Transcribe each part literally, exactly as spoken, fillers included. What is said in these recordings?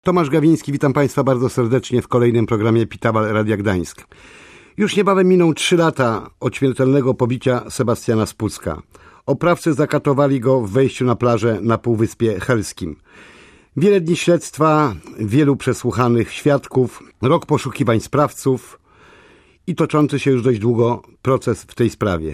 Tomasz Gawiński, witam Państwa bardzo serdecznie w kolejnym programie Pitawal Radia Gdańsk. Już niebawem miną trzy lata od śmiertelnego pobicia Sebastiana z Pucka. Oprawcy zakatowali go w wejściu na plażę na Półwyspie Helskim. Wiele dni śledztwa, wielu przesłuchanych świadków, rok poszukiwań sprawców i toczący się już dość długo proces w tej sprawie.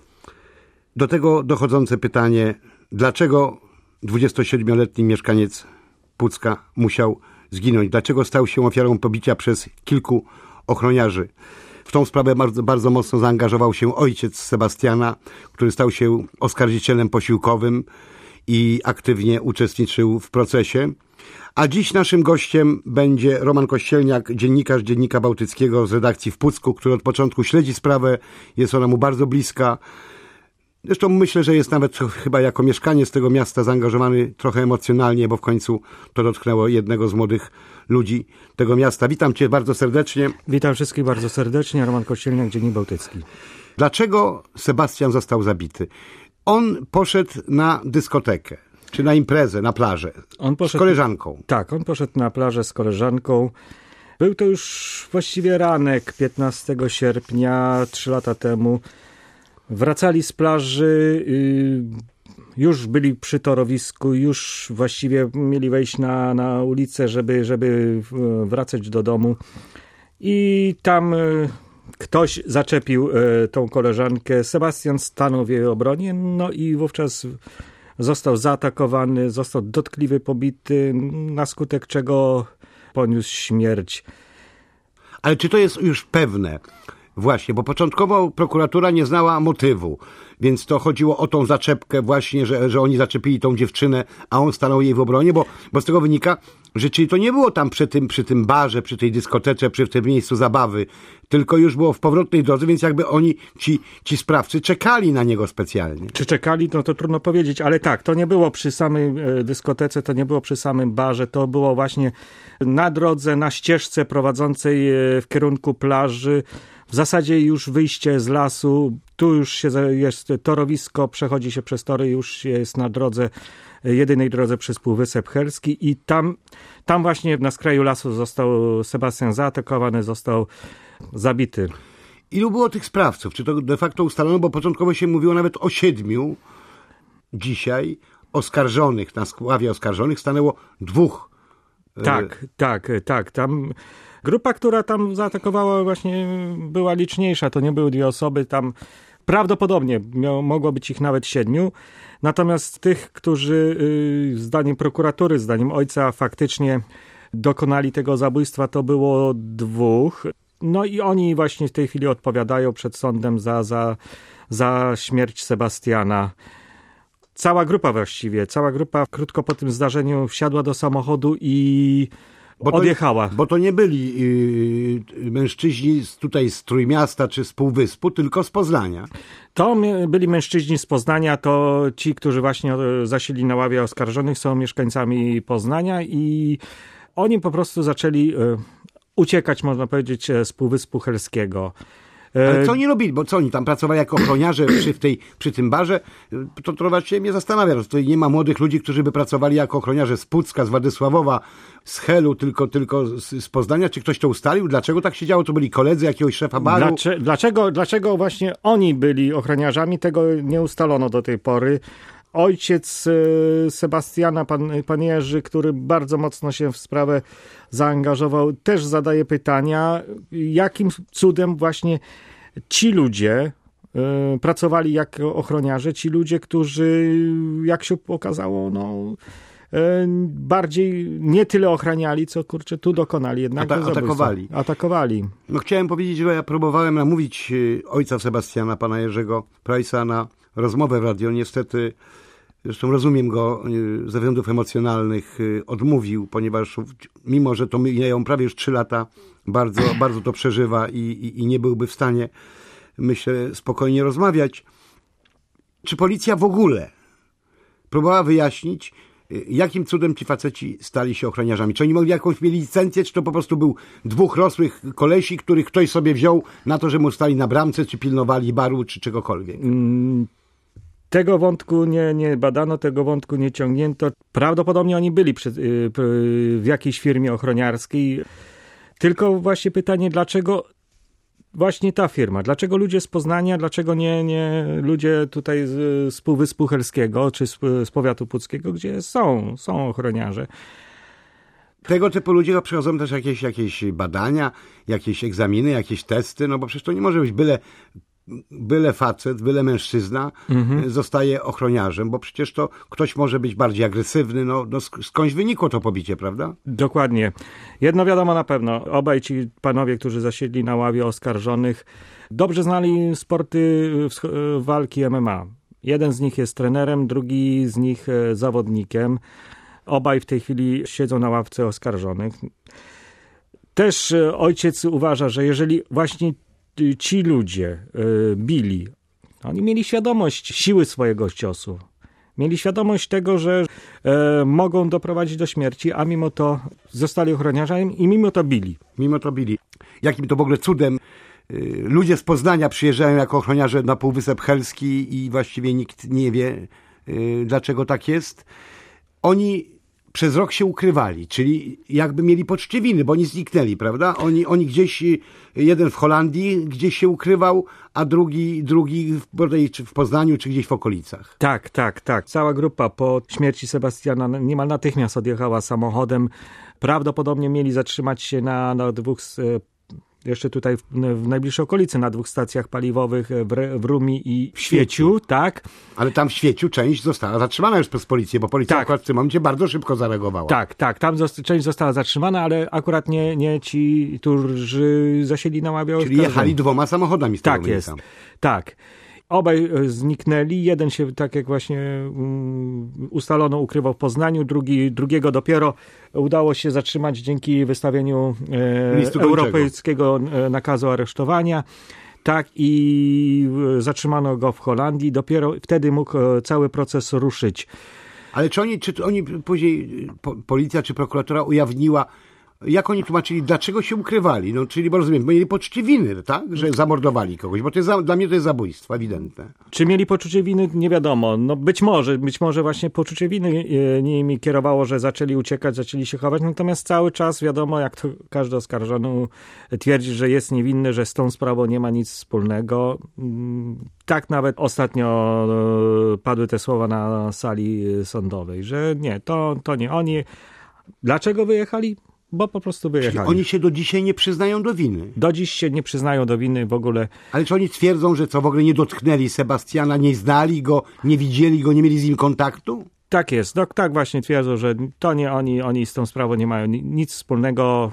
Do tego dochodzące pytanie, dlaczego dwudziestosiedmioletni mieszkaniec Pucka musiał zginąć? Dlaczego stał się ofiarą pobicia przez kilku ochroniarzy? W tą sprawę bardzo, bardzo mocno zaangażował się ojciec Sebastiana, który stał się oskarżycielem posiłkowym i aktywnie uczestniczył w procesie. A dziś naszym gościem będzie Roman Kościelniak, dziennikarz Dziennika Bałtyckiego z redakcji w Pucku, który od początku śledzi sprawę, jest ona mu bardzo bliska. Zresztą myślę, że jest nawet chyba jako mieszkaniec tego miasta zaangażowany trochę emocjonalnie, bo w końcu to dotknęło jednego z młodych ludzi tego miasta. Witam Cię bardzo serdecznie. Witam wszystkich bardzo serdecznie. Roman Kościelniak, Dziennik Bałtycki. Dlaczego Sebastian został zabity? On poszedł na dyskotekę, czy na imprezę, na plażę, on poszedł, z koleżanką. Tak, on poszedł na plażę z koleżanką. Był to już właściwie ranek piętnastego sierpnia, trzy lata temu. Wracali z plaży, już byli przy torowisku, już właściwie mieli wejść na, na ulicę, żeby, żeby wracać do domu. I tam ktoś zaczepił tą koleżankę. Sebastian stanął w jej obronie, no i wówczas został zaatakowany, został dotkliwie pobity, na skutek czego poniósł śmierć. Ale czy to jest już pewne? Właśnie, bo początkowo prokuratura nie znała motywu, więc to chodziło o tą zaczepkę właśnie, że, że oni zaczepili tą dziewczynę, a on stanął jej w obronie, bo, bo z tego wynika, że czyli to nie było tam przy tym, przy tym barze, przy tej dyskotece, przy tym miejscu zabawy, tylko już było w powrotnej drodze, więc jakby oni, ci, ci sprawcy, czekali na niego specjalnie. Czy czekali, no to trudno powiedzieć, ale tak, to nie było przy samej dyskotece, to nie było przy samym barze, to było właśnie na drodze, na ścieżce prowadzącej w kierunku plaży. W zasadzie już wyjście z lasu, tu już się jest torowisko, przechodzi się przez tory, już jest na drodze, jedynej drodze przez Półwysep Helski i tam, tam właśnie na skraju lasu został Sebastian zaatakowany, został zabity. Ilu było tych sprawców? Czy to de facto ustalono, bo początkowo się mówiło nawet o siedmiu. Dzisiaj oskarżonych, na ławie oskarżonych stanęło dwóch. Tak, tak, tak, tam... Grupa, która tam zaatakowała, właśnie była liczniejsza. To nie były dwie osoby. Tam prawdopodobnie miało, mogło być ich nawet siedmiu. Natomiast tych, którzy yy, zdaniem prokuratury, zdaniem ojca faktycznie dokonali tego zabójstwa, to było dwóch. No i oni właśnie w tej chwili odpowiadają przed sądem za, za, za śmierć Sebastiana. Cała grupa właściwie, cała grupa krótko po tym zdarzeniu wsiadła do samochodu i Bo to, odjechała. Bo to nie byli yy, mężczyźni z, tutaj z Trójmiasta czy z Półwyspu, tylko z Poznania. To byli mężczyźni z Poznania, to ci, którzy właśnie zasiedli na ławie oskarżonych, są mieszkańcami Poznania i oni po prostu zaczęli yy, uciekać, można powiedzieć, z Półwyspu Helskiego. Ale co oni robili? Bo co oni tam pracowali jako ochroniarze przy, w tej, przy tym barze? To trochę się mnie zastanawia, że tutaj nie ma młodych ludzi, którzy by pracowali jako ochroniarze z Pucka, z Władysławowa, z Helu, tylko, tylko z, z Poznania. Czy ktoś to ustalił? Dlaczego tak się działo? To byli koledzy jakiegoś szefa baru? Dlaczego, dlaczego, dlaczego właśnie oni byli ochroniarzami? Tego nie ustalono do tej pory. Ojciec Sebastiana, pan, pan Jerzy, który bardzo mocno się w sprawę zaangażował, też zadaje pytania, jakim cudem właśnie ci ludzie y, pracowali jako ochroniarze, ci ludzie, którzy, jak się okazało, no, y, bardziej nie tyle ochraniali, co kurczę, tu dokonali jednak Ata- atakowali. atakowali. No chciałem powiedzieć, że ja próbowałem namówić ojca Sebastiana, pana Jerzego Prajsa, na rozmowę w radio. Niestety, zresztą rozumiem go, ze względów emocjonalnych odmówił, ponieważ mimo, że to mijają prawie już trzy lata, bardzo, bardzo to przeżywa i, i, i nie byłby w stanie, myślę, spokojnie rozmawiać. Czy policja w ogóle próbowała wyjaśnić, jakim cudem ci faceci stali się ochroniarzami? Czy oni mogli jakąś mieli licencję, czy to po prostu był dwóch rosłych kolesi, których ktoś sobie wziął na to, że mu stali na bramce, czy pilnowali baru, czy czegokolwiek? Mm. Tego wątku nie, nie badano, tego wątku nie ciągnięto. Prawdopodobnie oni byli przy, w jakiejś firmie ochroniarskiej. Tylko właśnie pytanie, dlaczego właśnie ta firma? Dlaczego ludzie z Poznania, dlaczego nie, nie ludzie tutaj z, z Półwyspu Helskiego czy z, z powiatu puckiego, gdzie są, są ochroniarze? Tego typu ludzie przychodzą też jakieś, jakieś badania, jakieś egzaminy, jakieś testy, no bo przecież to nie może być byle, byle facet, byle mężczyzna mhm. zostaje ochroniarzem, bo przecież to ktoś może być bardziej agresywny, no, no skądś wynikło to pobicie, prawda? Dokładnie. Jedno wiadomo na pewno, obaj ci panowie, którzy zasiedli na ławie oskarżonych, dobrze znali sporty walki M M A. Jeden z nich jest trenerem, drugi z nich zawodnikiem. Obaj w tej chwili siedzą na ławce oskarżonych. Też ojciec uważa, że jeżeli właśnie ci ludzie bili, oni mieli świadomość siły swojego ciosu. Mieli świadomość tego, że mogą doprowadzić do śmierci, a mimo to zostali ochroniarzami i mimo to bili. Mimo to bili. Jakim to w ogóle cudem ludzie z Poznania przyjeżdżają jako ochroniarze na Półwysep Helski i właściwie nikt nie wie, dlaczego tak jest. Oni przez rok się ukrywali, czyli jakby mieli poczucie winy, bo oni zniknęli, prawda? Oni, oni gdzieś, jeden w Holandii gdzieś się ukrywał, a drugi, drugi w, czy w Poznaniu, czy gdzieś w okolicach. Tak, tak, tak. Cała grupa po śmierci Sebastiana niemal natychmiast odjechała samochodem. Prawdopodobnie mieli zatrzymać się na, na dwóch jeszcze tutaj w, w najbliższej okolicy, na dwóch stacjach paliwowych w, w Rumi i w Świeciu, tak. Ale tam w Świeciu część została zatrzymana już przez policję, bo policja tak. akurat w tym momencie bardzo szybko zareagowała. Tak, tak, tam zost- część została zatrzymana, ale akurat nie, nie ci, którzy zasiedli na ławie oskarżonych. Czyli jechali dwoma samochodami z tego Tak jest, tak. Obaj zniknęli, jeden się, tak jak właśnie um, ustalono, ukrywał w Poznaniu, drugi, drugiego dopiero udało się zatrzymać dzięki wystawieniu e, europejskiego nakazu aresztowania. Tak, i zatrzymano go w Holandii, dopiero wtedy mógł cały proces ruszyć. Ale czy oni, czy oni później, po, policja czy prokuratura ujawniła, jak oni tłumaczyli, dlaczego się ukrywali? No, czyli, bo rozumiem, bo mieli poczucie winy, tak? Że zamordowali kogoś, bo to jest, dla mnie to jest zabójstwo, ewidentne. Czy mieli poczucie winy? Nie wiadomo. No być może, być może właśnie poczucie winy nimi kierowało, że zaczęli uciekać, zaczęli się chować, natomiast cały czas wiadomo, jak to każdy oskarżony twierdzi, że jest niewinny, że z tą sprawą nie ma nic wspólnego. Tak nawet ostatnio padły te słowa na sali sądowej, że nie, to, to nie oni. Dlaczego wyjechali? Bo po prostu wyjechali. Czyli oni się do dzisiaj nie przyznają do winy? Do dziś się nie przyznają do winy w ogóle. Ale czy oni twierdzą, że co, w ogóle nie dotknęli Sebastiana, nie znali go, nie widzieli go, nie mieli z nim kontaktu? Tak jest. No, tak właśnie twierdzą, że to nie oni, oni z tą sprawą nie mają nic wspólnego,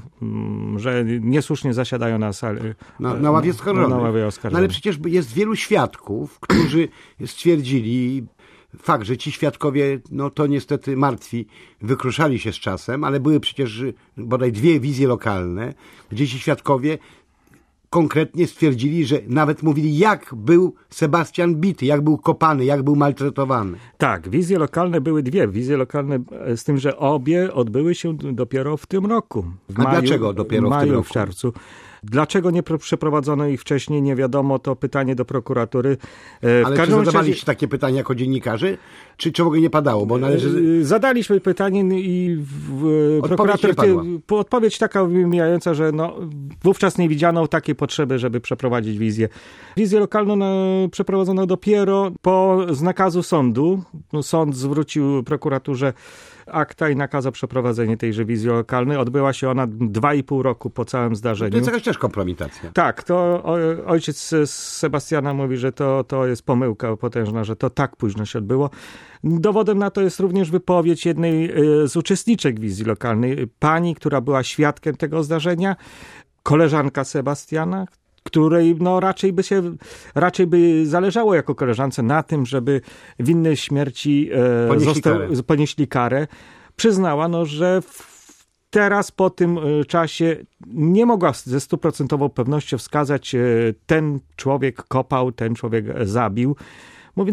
że niesłusznie zasiadają na sali. Na, na ławie oskarżonych. Na ławie oskarżonych. No, ale przecież jest wielu świadków, którzy stwierdzili, fakt, że ci świadkowie, no to niestety martwi, wykruszali się z czasem, ale były przecież bodaj dwie wizje lokalne, gdzie ci świadkowie konkretnie stwierdzili, że nawet mówili, jak był Sebastian bity, jak był kopany, jak był maltretowany. Tak, wizje lokalne były dwie. Wizje lokalne, z tym, że obie odbyły się dopiero w tym roku. W A maju, dlaczego dopiero w, maju, w tym roku? W czerwcu. Dlaczego nie przeprowadzono ich wcześniej, nie wiadomo, to pytanie do prokuratury. W Ale czy zadawaliście razie... takie pytania jako dziennikarze, czy, czy w ogóle nie padało? Bo należy... Zadaliśmy pytanie i w, prokurator po, odpowiedź taka mijająca, że no, wówczas nie widziano takiej potrzeby, żeby przeprowadzić wizję. Wizję lokalną no, przeprowadzono dopiero po z nakazu sądu. Sąd zwrócił prokuraturze akta i nakazał przeprowadzenie tejże wizji lokalnej. Odbyła się ona dwa i pół roku po całym zdarzeniu. To jest jakaś też kompromitacja. Tak, to ojciec Sebastiana mówi, że to, to jest pomyłka potężna, że to tak późno się odbyło. Dowodem na to jest również wypowiedź jednej z uczestniczek wizji lokalnej, pani, która była świadkiem tego zdarzenia, koleżanka Sebastiana, której no raczej by się, raczej by zależało jako koleżance na tym, żeby winny śmierci e, ponieśli, został, karę. ponieśli karę. Przyznała, no, że w, teraz po tym czasie nie mogła ze stuprocentową pewnością wskazać, e, ten człowiek kopał, ten człowiek zabił. Mówi, no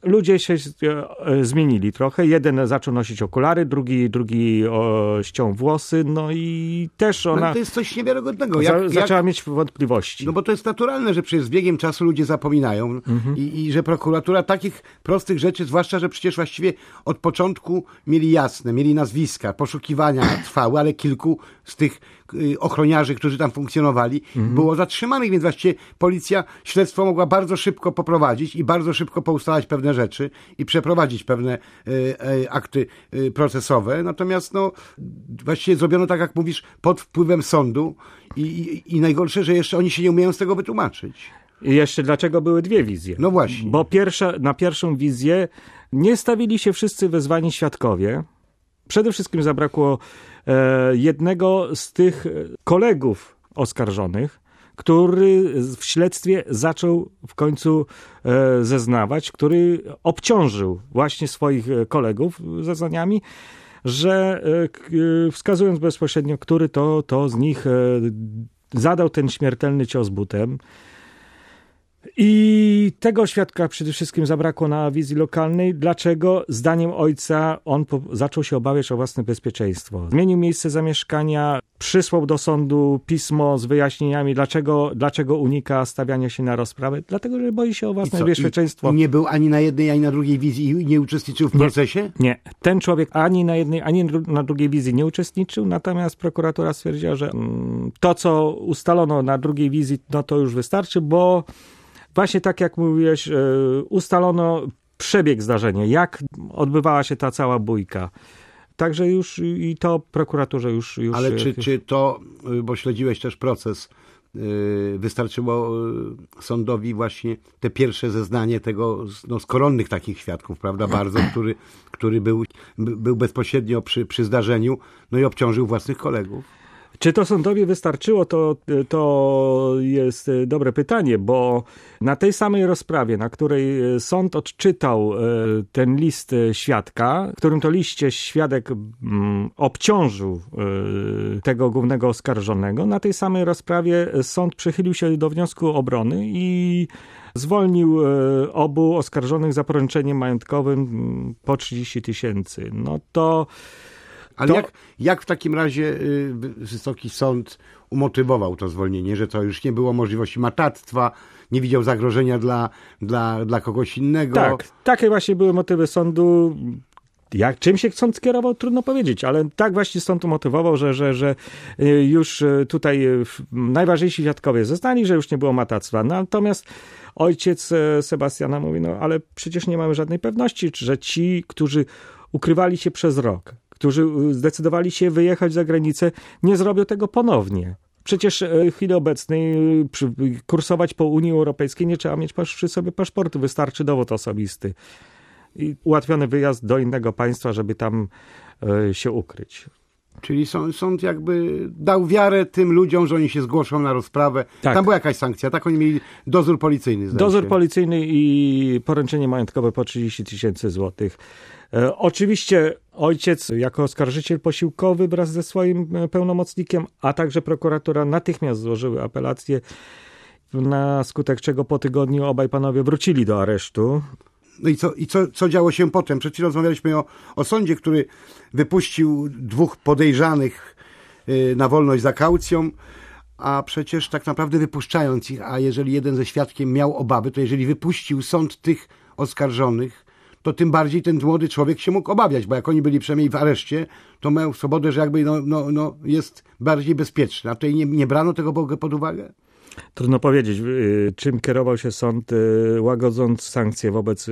ludzie się zmienili trochę. Jeden zaczął nosić okulary, drugi, drugi o, ściął włosy, no i też ona... Ale to jest coś niewiarygodnego. Jak, jak, zaczęła jak... mieć wątpliwości. No bo to jest naturalne, że przecież z biegiem czasu ludzie zapominają mhm. i, i że prokuratura takich prostych rzeczy, zwłaszcza, że przecież właściwie od początku mieli jasne, mieli nazwiska, poszukiwania trwały, ale kilku z tych y, ochroniarzy, którzy tam funkcjonowali, mhm. było zatrzymanych, więc właściwie policja śledztwo mogła bardzo szybko poprowadzić i bardzo szybko poustalać pewne rzeczy i przeprowadzić pewne y, y, akty y, procesowe. Natomiast no, właściwie zrobiono tak, jak mówisz, pod wpływem sądu i, i, i najgorsze, że jeszcze oni się nie umieją z tego wytłumaczyć. I jeszcze dlaczego były dwie wizje? No właśnie. Bo pierwsza, na pierwszą wizję nie stawili się wszyscy wezwani świadkowie. Przede wszystkim zabrakło e, jednego z tych kolegów oskarżonych, który w śledztwie zaczął w końcu e, zeznawać, który obciążył właśnie swoich kolegów zeznaniami, że e, wskazując bezpośrednio, który to, to z nich e, zadał ten śmiertelny cios butem. I tego świadka przede wszystkim zabrakło na wizji lokalnej. Dlaczego? Zdaniem ojca on po, zaczął się obawiać o własne bezpieczeństwo. Zmienił miejsce zamieszkania, przysłał do sądu pismo z wyjaśnieniami, dlaczego, dlaczego unika stawiania się na rozprawę. Dlatego, że boi się o własne I bezpieczeństwo. I, I nie był ani na jednej, ani na drugiej wizji i nie uczestniczył w procesie? Nie, nie. Ten człowiek ani na jednej, ani na drugiej wizji nie uczestniczył, natomiast prokuratura stwierdziła, że mm, to, co ustalono na drugiej wizji, no to już wystarczy, bo właśnie tak jak mówiłeś, ustalono przebieg zdarzenia, jak odbywała się ta cała bójka. Także już i to prokuraturze już... już Ale czy, czy to, bo śledziłeś też proces, wystarczyło sądowi właśnie te pierwsze zeznanie tego no, z koronnych takich świadków, prawda, bardzo, który, który był, był bezpośrednio przy, przy zdarzeniu, no i obciążył własnych kolegów? Czy to sądowi wystarczyło, to, to jest dobre pytanie, bo na tej samej rozprawie, na której sąd odczytał ten list świadka, w którym to liście świadek obciążył tego głównego oskarżonego, na tej samej rozprawie sąd przychylił się do wniosku obrony i zwolnił obu oskarżonych za poręczeniem majątkowym po trzydzieści tysięcy. No to... Ale to... jak, jak w takim razie y, Wysoki Sąd umotywował to zwolnienie, że to już nie było możliwości matactwa, nie widział zagrożenia dla, dla, dla kogoś innego? Tak, takie właśnie były motywy sądu. Jak, czym się sąd skierował, trudno powiedzieć, ale tak właśnie sąd umotywował, że, że, że już tutaj najważniejsi świadkowie zeznali, że już nie było matactwa. Natomiast ojciec Sebastiana mówi, no ale przecież nie mamy żadnej pewności, że ci, którzy ukrywali się przez rok, którzy zdecydowali się wyjechać za granicę, nie zrobią tego ponownie. Przecież w chwili obecnej kursować po Unii Europejskiej nie trzeba mieć przy sobie paszportu, wystarczy dowód osobisty. I ułatwiony wyjazd do innego państwa, żeby tam się ukryć. Czyli sąd, sąd jakby dał wiarę tym ludziom, że oni się zgłoszą na rozprawę. Tak. Tam była jakaś sankcja, tak? Oni mieli dozór policyjny. Dozór się. policyjny i poręczenie majątkowe po trzydzieści tysięcy złotych. E, oczywiście ojciec jako oskarżyciel posiłkowy wraz ze swoim pełnomocnikiem, a także prokuratura natychmiast złożyły apelację, na skutek czego po tygodniu obaj panowie wrócili do aresztu. No i co, i co, co działo się potem? Przed chwilą rozmawialiśmy o, o sądzie, który wypuścił dwóch podejrzanych yy, na wolność za kaucją, a przecież tak naprawdę wypuszczając ich, a jeżeli jeden ze świadkiem miał obawy, to jeżeli wypuścił sąd tych oskarżonych, to tym bardziej ten młody człowiek się mógł obawiać, bo jak oni byli przynajmniej w areszcie, to miał swobodę, że jakby no, no, no jest bardziej bezpieczny. A tutaj nie, nie brano tego pod uwagę? Trudno powiedzieć, czym kierował się sąd, łagodząc sankcje wobec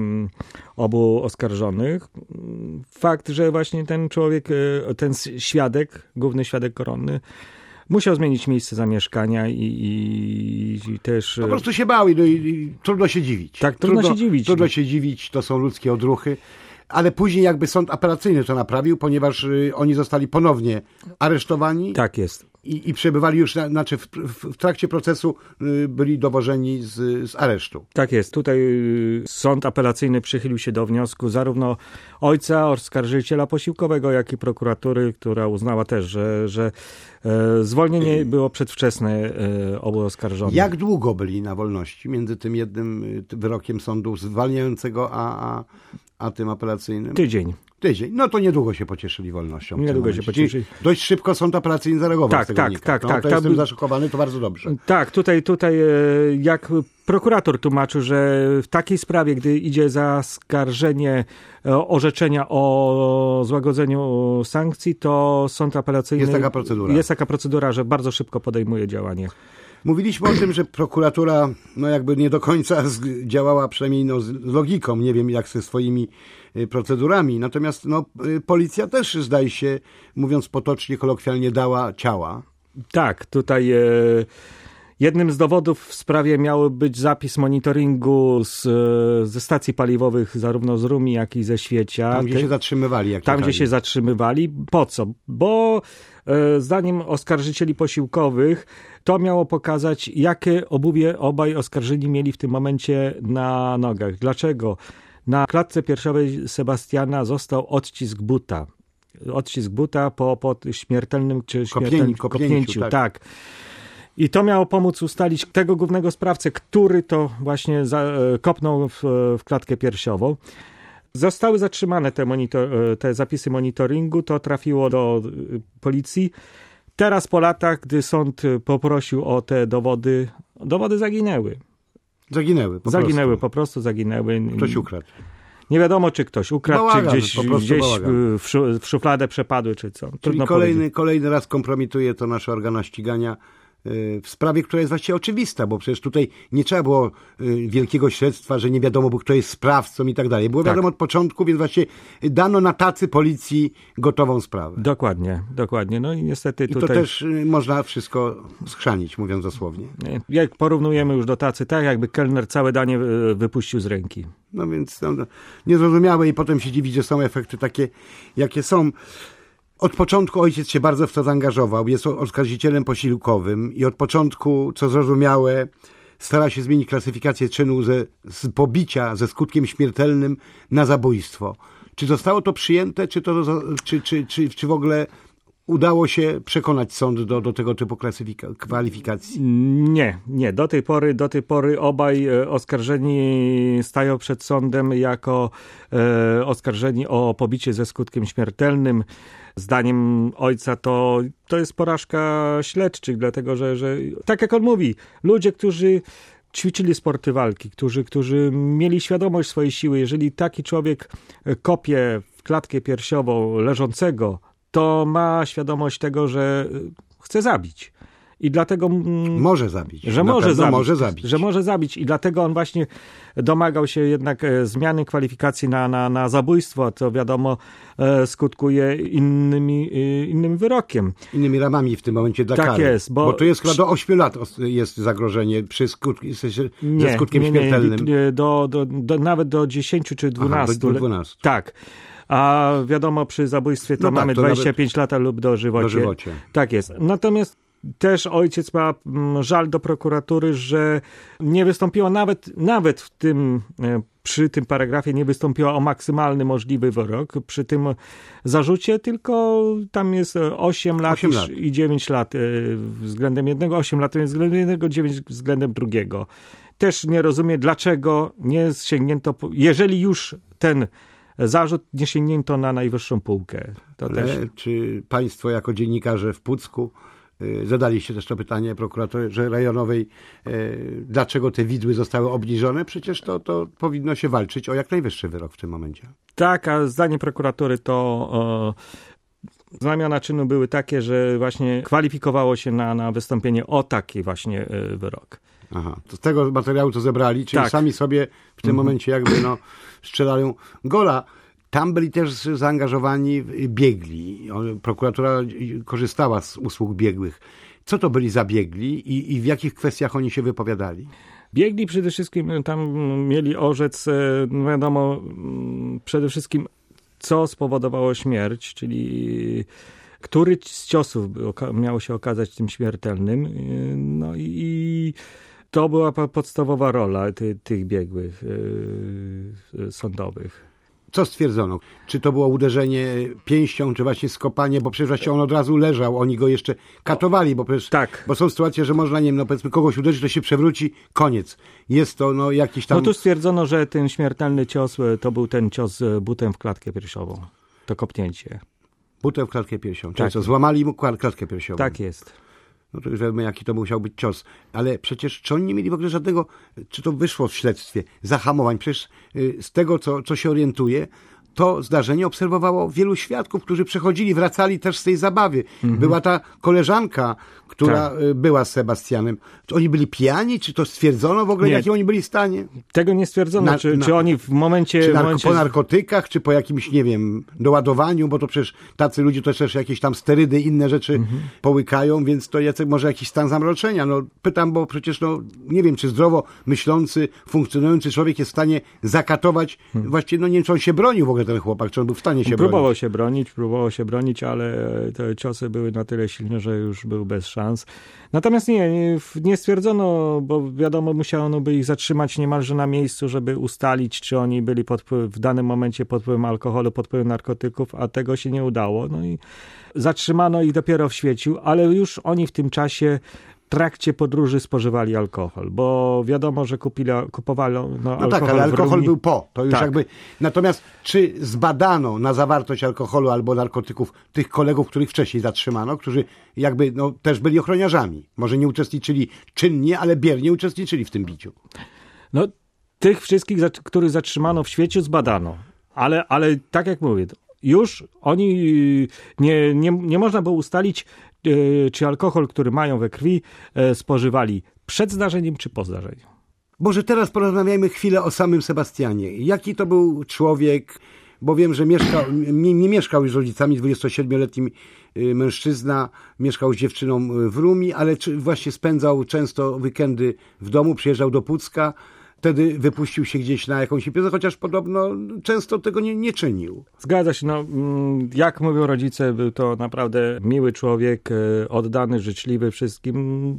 obu oskarżonych. Fakt, że właśnie ten człowiek, ten świadek, główny świadek koronny, musiał zmienić miejsce zamieszkania i, i, i też... Po prostu się bał i, i, i trudno się dziwić. Tak, trudno, trudno się dziwić. Trudno się dziwić, to są ludzkie odruchy. Ale później jakby sąd apelacyjny to naprawił, ponieważ y, oni zostali ponownie aresztowani. Tak jest. I, i przebywali już, na, znaczy w, w trakcie procesu y, byli dowożeni z, z aresztu. Tak jest. Tutaj sąd apelacyjny przychylił się do wniosku zarówno ojca oskarżyciela posiłkowego, jak i prokuratury, która uznała też, że, że e, zwolnienie było przedwczesne e, obu oskarżonych. Jak długo byli na wolności między tym jednym wyrokiem sądu zwalniającego, a, a, a tym apelacyjnym? Tydzień. Tydzień. No to niedługo się pocieszyli wolnością. Niedługo się pocieszyli. Czyli dość szybko sąd apelacyjny zareagował Tak, z tego tak, wynika. tak, no, tak. To tak, jestem tak, zaszokowany, to bardzo dobrze. Tak, tutaj, tutaj jak prokurator tłumaczył, że w takiej sprawie, gdy idzie zaskarżenie orzeczenia o złagodzeniu sankcji, to sąd apelacyjny... Jest taka procedura. Jest taka procedura, że bardzo szybko podejmuje działanie. Mówiliśmy o tym, że prokuratura no jakby nie do końca działała, przynajmniej no z logiką, nie wiem jak ze swoimi procedurami, natomiast no, policja też, zdaje się, mówiąc potocznie, kolokwialnie, dała ciała. Tak, tutaj e, jednym z dowodów w sprawie miał być zapis monitoringu z, ze stacji paliwowych zarówno z Rumi, jak i ze Świecia. Tam, gdzie Ty, się zatrzymywali. Jak tam, jechali. gdzie się zatrzymywali. Po co? Bo e, zdaniem oskarżycieli posiłkowych to miało pokazać, jakie obuwie obaj oskarżeni mieli w tym momencie na nogach. Dlaczego? Na klatce piersiowej Sebastiana został odcisk buta. Odcisk buta po, po śmiertelnym czy śmiertelnym Kopnięciu, kopnięciu. tak. tak. I to miało pomóc ustalić tego głównego sprawcę, który to właśnie za, kopnął w, w klatkę piersiową. Zostały zatrzymane te, monitor, te zapisy monitoringu, to trafiło do policji. Teraz po latach, gdy sąd poprosił o te dowody, dowody zaginęły. Zaginęły po zaginęły, prostu. po prostu zaginęły. Ktoś ukradł. Nie wiadomo, czy ktoś ukradł, Bałagan, czy gdzieś, po prostu gdzieś bałagan. w, szu, w szufladę przepadły, czy co. Czyli Trudno kolejny, powiedzieć. kolejny raz kompromituje to nasze organa ścigania w sprawie, która jest właściwie oczywista, bo przecież tutaj nie trzeba było wielkiego śledztwa, że nie wiadomo, kto jest sprawcą i tak dalej. Było Tak. wiadomo od początku, więc właściwie dano na tacy policji gotową sprawę. Dokładnie, dokładnie. No i niestety I tutaj... to też można wszystko schrzanić, mówiąc dosłownie. Jak porównujemy już do tacy, tak jakby kelner całe danie wypuścił z ręki. No więc no, niezrozumiałe i potem się dziwić, że są efekty takie, jakie są. Od początku ojciec się bardzo w to zaangażował, jest oskarżycielem posiłkowym i od początku, co zrozumiałe, stara się zmienić klasyfikację czynu ze, z pobicia ze skutkiem śmiertelnym na zabójstwo. Czy zostało to przyjęte, czy, to, czy, czy, czy, czy w ogóle udało się przekonać sąd do, do tego typu klasyfika- kwalifikacji? Nie, nie. Do tej pory, do tej pory obaj oskarżeni stają przed sądem jako e, oskarżeni o pobicie ze skutkiem śmiertelnym. Zdaniem ojca to, to jest porażka śledczych, dlatego że, że, tak jak on mówi, ludzie, którzy ćwiczyli sporty walki, którzy, którzy mieli świadomość swojej siły, jeżeli taki człowiek kopie w klatkę piersiową leżącego, to ma świadomość tego, że chce zabić. I dlatego... Może zabić. Że może zabić, może zabić. Że może zabić. I dlatego on właśnie domagał się jednak zmiany kwalifikacji na, na, na zabójstwo, co wiadomo skutkuje innymi, innym wyrokiem. Innymi ramami w tym momencie dla tak kary. jest. Bo, bo to jest chyba do ośmiu lat jest zagrożenie przy skutki, nie, ze skutkiem nie, nie, śmiertelnym. Nie, do, do, do, nawet do dziesięciu czy dwunastu. Aha, do dwunastu. Tak. A wiadomo, przy zabójstwie to no mamy tak, to dwadzieścia pięć lat lub dożywocie. Dożywocie. Tak jest. Natomiast też ojciec ma żal do prokuratury, że nie wystąpiła nawet, nawet w tym, przy tym paragrafie nie wystąpiła o maksymalny możliwy wyrok. Przy tym zarzucie tylko tam jest osiem lat, osiem lat. i dziewięć lat względem jednego, osiem lat względem jednego, dziewięć względem drugiego. Też nie rozumie, dlaczego nie sięgnięto, jeżeli już ten zarzut nie sięgnięto na najwyższą półkę. To Ale też... czy państwo jako dziennikarze w Pucku y, zadaliście też to pytanie prokuraturze rejonowej, y, dlaczego te widły zostały obniżone? Przecież to, to powinno się walczyć o jak najwyższy wyrok w tym momencie. Tak, a zdaniem prokuratury to o, znamiona czynu były takie, że właśnie kwalifikowało się na, na wystąpienie o taki właśnie y, wyrok. Aha, to z tego materiału co zebrali, czyli tak. sami sobie w tym mhm. momencie jakby no strzelają gola. Tam byli też zaangażowani biegli. Prokuratura korzystała z usług biegłych. Co to byli za biegli i, i w jakich kwestiach oni się wypowiadali? Biegli przede wszystkim tam mieli orzec, no wiadomo, przede wszystkim co spowodowało śmierć, czyli który z ciosów miało się okazać tym śmiertelnym. No i to była podstawowa rola ty, tych biegłych yy, sądowych. Co stwierdzono? Czy to było uderzenie pięścią, czy właśnie skopanie, bo przecież właśnie on od razu leżał, oni go jeszcze katowali, bo przecież, tak. Bo są sytuacje, że można, nie wiem, no powiedzmy kogoś uderzyć, to się przewróci, koniec. Jest to no jakiś tam... No tu stwierdzono, że ten śmiertelny cios to był ten cios butem w klatkę piersiową. To kopnięcie. Butem w klatkę piersiową. Czyli tak co, złamali mu klatkę piersiową. Tak jest. No to już wiemy, jaki to musiał być cios. Ale przecież czy oni nie mieli w ogóle żadnego, czy to wyszło w śledztwie, zahamowań? Przecież z tego, co, co się orientuje, to zdarzenie obserwowało wielu świadków, którzy przechodzili, wracali też z tej zabawy. Mhm. Była ta koleżanka, która tak. była z Sebastianem. Czy oni byli pijani? Czy to stwierdzono w ogóle, nie. jakim oni byli w stanie? Tego nie stwierdzono. Na, czy, na, czy oni w momencie... Czy narko, momencie... po narkotykach, czy po jakimś, nie wiem, doładowaniu, bo to przecież tacy ludzie to też jakieś tam sterydy, inne rzeczy mhm. połykają, więc to Jacek może jakiś stan zamroczenia. No pytam, bo przecież no nie wiem, czy zdrowo myślący, funkcjonujący człowiek jest w stanie zakatować, hmm. właściwie no nie wiem, czy on się bronił w ogóle ten chłopak, czy on był w stanie się próbował bronić. Próbował się bronić, próbował się bronić, ale te ciosy były na tyle silne, że już był bez szans. Natomiast nie, nie, nie stwierdzono, bo wiadomo, musiano by ich zatrzymać niemalże na miejscu, żeby ustalić, czy oni byli pod wpływ, w danym momencie pod wpływem alkoholu, pod wpływem narkotyków, a tego się nie udało. No i zatrzymano ich dopiero w Świeciu, ale już oni w tym czasie w trakcie podróży spożywali alkohol, bo wiadomo, że kupili, kupowali no, no alkohol. Tak, ale alkohol był po. To już tak. jakby. Natomiast czy zbadano na zawartość alkoholu albo narkotyków tych kolegów, których wcześniej zatrzymano, którzy jakby no, też byli ochroniarzami? Może nie uczestniczyli czynnie, ale biernie uczestniczyli w tym biciu. No, tych wszystkich, których zatrzymano w Świeciu, zbadano. Ale, ale tak jak mówię, już oni nie, nie, nie można było ustalić, czy alkohol, który mają we krwi, spożywali przed zdarzeniem, czy po zdarzeniu. Może teraz porozmawiajmy chwilę o samym Sebastianie. Jaki to był człowiek, bo wiem, że mieszkał, nie, nie mieszkał już z rodzicami, dwudziestosiedmioletni mężczyzna, mieszkał z dziewczyną w Rumi, ale właśnie spędzał często weekendy w domu, przyjeżdżał do Pucka. Wtedy wypuścił się gdzieś na jakąś imprezę, chociaż podobno często tego nie, nie czynił. Zgadza się. No, jak mówią rodzice, był to naprawdę miły człowiek, oddany, życzliwy wszystkim.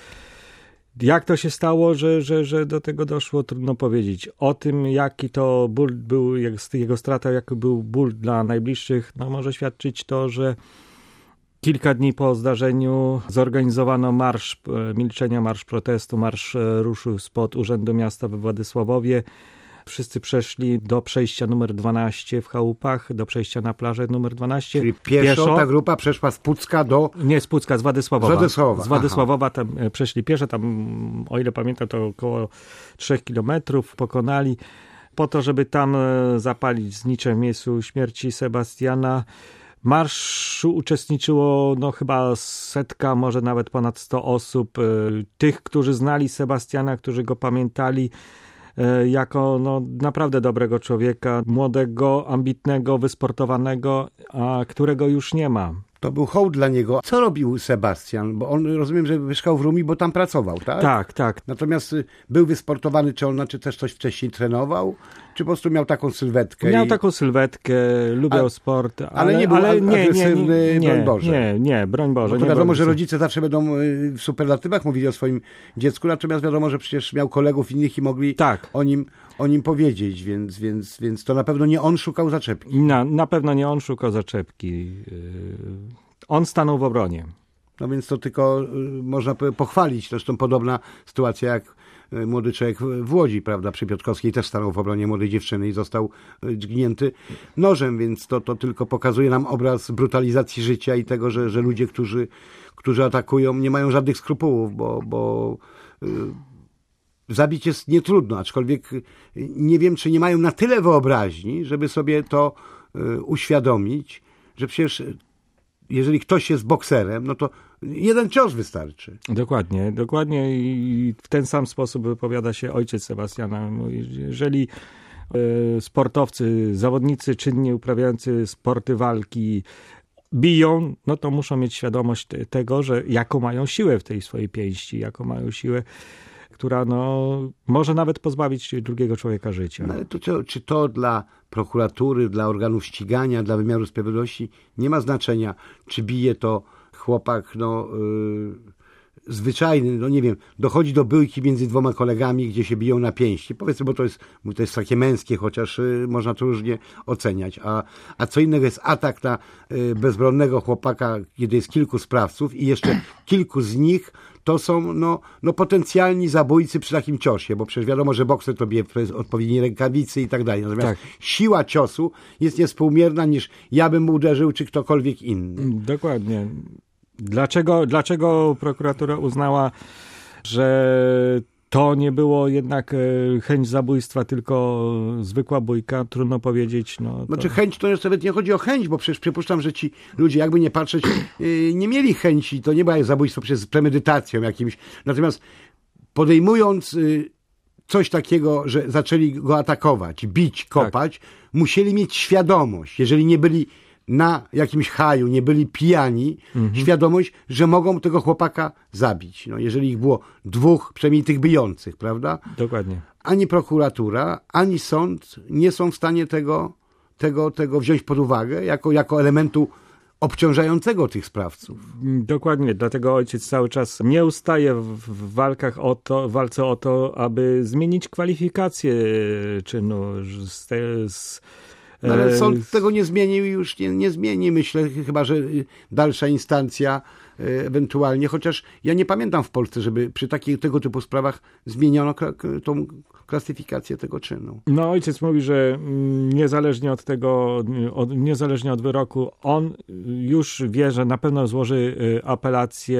Jak to się stało, że, że, że do tego doszło, trudno powiedzieć. O tym, jaki to ból był, jak jego strata, jaki był ból dla najbliższych, no może świadczyć to, że kilka dni po zdarzeniu zorganizowano marsz milczenia, marsz protestu. Marsz ruszył spod Urzędu Miasta we Władysławowie. Wszyscy przeszli do przejścia numer dwanaście w Chałupach, do przejścia na plażę numer dwanaście. Czyli pieszo, pieszo. Ta grupa przeszła z Pucka do... Nie z Pucka, z Władysławowa. Z Władysławowa, z Władysławowa tam przeszli pieszo, tam o ile pamiętam to około trzech kilometrów pokonali po to, żeby tam zapalić znicze w miejscu śmierci Sebastiana. Marszu uczestniczyło no chyba setka, może nawet ponad sto osób. Tych, którzy znali Sebastiana, którzy go pamiętali jako no, naprawdę dobrego człowieka, młodego, ambitnego, wysportowanego, a którego już nie ma. To był hołd dla niego. Co robił Sebastian? Bo on, rozumiem, że mieszkał w Rumi, bo tam pracował, tak? Tak, tak. Natomiast był wysportowany, czy on znaczy też coś wcześniej trenował? Czy po prostu miał taką sylwetkę? Miał i... taką sylwetkę, lubiał a, sport. Ale, ale nie był ale nie, agresywny, nie, nie, broń Boże. Nie, nie, broń Boże. Bo to nie wiadomo, broń że rodzice zawsze będą w superlatywach mówili o swoim dziecku, natomiast wiadomo, że przecież miał kolegów innych i mogli tak. o nim o nim powiedzieć, więc, więc, więc to na pewno nie on szukał zaczepki. Na, na pewno nie on szukał zaczepki. On stanął w obronie. No więc to tylko można pochwalić. Zresztą podobna sytuacja jak młody człowiek w Łodzi, prawda, przy Piotrkowskiej też stanął w obronie młodej dziewczyny i został dźgnięty nożem, więc to, to tylko pokazuje nam obraz brutalizacji życia i tego, że, że ludzie, którzy, którzy atakują, nie mają żadnych skrupułów, bo, bo yy, zabić jest nietrudno, aczkolwiek nie wiem, czy nie mają na tyle wyobraźni, żeby sobie to yy, uświadomić, że przecież jeżeli ktoś jest bokserem, no to jeden cios wystarczy. Dokładnie, dokładnie i w ten sam sposób wypowiada się ojciec Sebastiana. Jeżeli y, sportowcy, zawodnicy czynnie uprawiający sporty walki biją, no to muszą mieć świadomość te, tego, że jaką mają siłę w tej swojej pięści, jaką mają siłę która no, może nawet pozbawić drugiego człowieka życia. No ale to, czy, czy to dla prokuratury, dla organów ścigania, dla wymiaru sprawiedliwości nie ma znaczenia, czy bije to chłopak, no... Yy... zwyczajny, no nie wiem, dochodzi do byłki między dwoma kolegami, gdzie się biją na pięści. Powiedzmy, bo to jest, bo to jest takie męskie, chociaż y, można to różnie oceniać. A, a co innego jest atak na y, bezbronnego chłopaka, kiedy jest kilku sprawców i jeszcze kilku z nich to są no, no potencjalni zabójcy przy takim ciosie, bo przecież wiadomo, że bokser to bije w odpowiedniej rękawicy i tak dalej. Natomiast tak. Siła ciosu jest niewspółmierna niż ja bym uderzył, czy ktokolwiek inny. Dokładnie. Dlaczego, dlaczego prokuratura uznała, że to nie było jednak chęć zabójstwa, tylko zwykła bójka? Trudno powiedzieć. No to... Znaczy chęć to nawet nie chodzi o chęć, bo przecież przypuszczam, że ci ludzie, jakby nie patrzeć, nie mieli chęci. To nie było zabójstwo przez premedytacją jakimś. Natomiast podejmując coś takiego, że zaczęli go atakować, bić, kopać, tak. musieli mieć świadomość, jeżeli nie byli na jakimś haju, nie byli pijani, mhm. świadomość, że mogą tego chłopaka zabić. No, jeżeli ich było dwóch, przynajmniej tych bijących, prawda? Dokładnie. Ani prokuratura, ani sąd nie są w stanie tego, tego, tego wziąć pod uwagę jako, jako elementu obciążającego tych sprawców. Dokładnie, dlatego ojciec cały czas nie ustaje w, w walkach o to, w walce o to, aby zmienić kwalifikację czynu z, te, z No, ale sąd tego nie zmienił i już nie, nie zmieni, myślę, chyba że dalsza instancja e, ewentualnie, chociaż ja nie pamiętam w Polsce, żeby przy takich tego typu sprawach zmieniono kla- tą klasyfikację tego czynu. No ojciec mówi, że niezależnie od tego, od, niezależnie od wyroku, on już wie, że na pewno złoży apelację,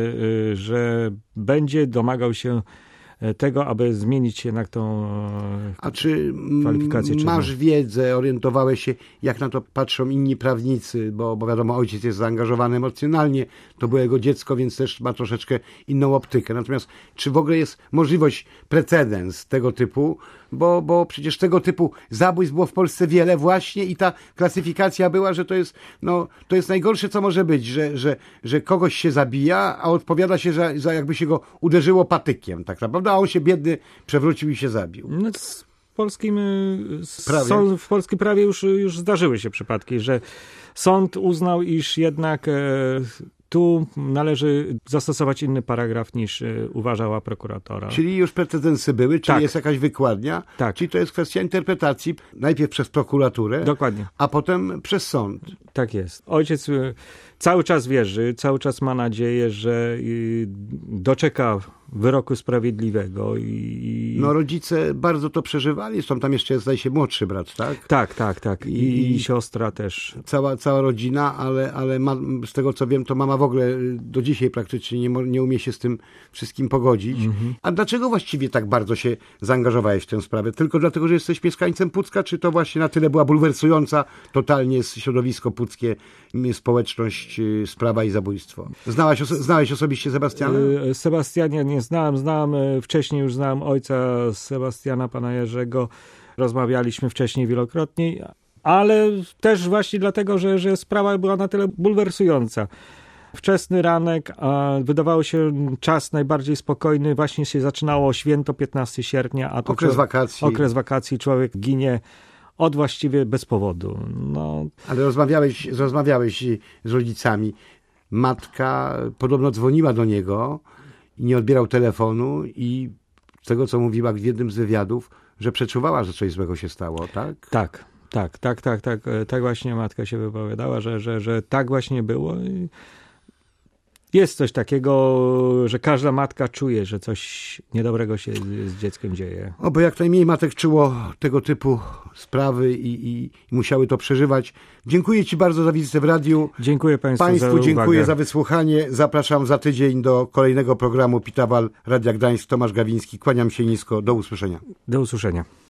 że będzie domagał się tego, aby zmienić jednak tą A czy kwalifikację czynu. Masz wiedzę, orientowałeś się, jak na to patrzą inni prawnicy, bo, bo wiadomo, ojciec jest zaangażowany emocjonalnie, to było jego dziecko, więc też ma troszeczkę inną optykę. Natomiast czy w ogóle jest możliwość, precedens tego typu, bo, bo przecież tego typu zabójstw było w Polsce wiele właśnie i ta klasyfikacja była, że to jest, no, to jest najgorsze, co może być, że, że, że kogoś się zabija, a odpowiada się, że, że jakby się go uderzyło patykiem, tak naprawdę, a on się biedny przewrócił i się zabił. No, w polskim prawie, są, w polskim prawie już, już zdarzyły się przypadki, że sąd uznał, iż jednak e, tu należy zastosować inny paragraf niż y, uważała prokuratora. Czyli już precedensy były, czyli tak. jest jakaś wykładnia, tak. czyli to jest kwestia interpretacji najpierw przez prokuraturę, dokładnie, a potem przez sąd. Tak jest. Ojciec y, cały czas wierzy, cały czas ma nadzieję, że y, doczeka wyroku sprawiedliwego. I, no rodzice bardzo to przeżywali, zresztą tam jeszcze jest, zdaje się, młodszy brat, tak? Tak, tak, tak. I, I, i siostra też. Cała, cała rodzina, ale, ale ma, z tego co wiem, to mama w ogóle do dzisiaj praktycznie nie, nie umie się z tym wszystkim pogodzić. Mhm. A dlaczego właściwie tak bardzo się zaangażowałeś w tę sprawę? Tylko dlatego, że jesteś mieszkańcem Pucka, czy to właśnie na tyle była bulwersująca totalnie środowisko puckie, społeczność, sprawa i zabójstwo? Znałeś, oso- znałeś osobiście Sebastiana? Sebastiana nie znałem, znałem, wcześniej już znałem ojca Sebastiana, pana Jerzego. Rozmawialiśmy wcześniej wielokrotnie, ale też właśnie dlatego, że, że sprawa była na tyle bulwersująca. Wczesny ranek, a wydawało się czas najbardziej spokojny, właśnie się zaczynało święto piętnastego sierpnia, a to okres człowiek, wakacji. Okres wakacji, człowiek ginie od właściwie bez powodu. No. Ale rozmawiałeś, rozmawiałeś z rodzicami. Matka podobno dzwoniła do niego i nie odbierał telefonu i z tego, co mówiła w jednym z wywiadów, że przeczuwała, że coś złego się stało, tak? Tak, tak, tak, tak, tak, tak właśnie matka się wypowiadała, że, że, że tak właśnie było. Jest coś takiego, że każda matka czuje, że coś niedobrego się z dzieckiem dzieje. Oby jak najmniej matek czuło tego typu sprawy i, i, i musiały to przeżywać. Dziękuję Ci bardzo za wizytę w radiu. Dziękuję Państwu, Państwu za dziękuję uwagę. za wysłuchanie. Zapraszam za tydzień do kolejnego programu Pitawal Radia Gdańsk. Tomasz Gawiński. Kłaniam się nisko. Do usłyszenia. Do usłyszenia.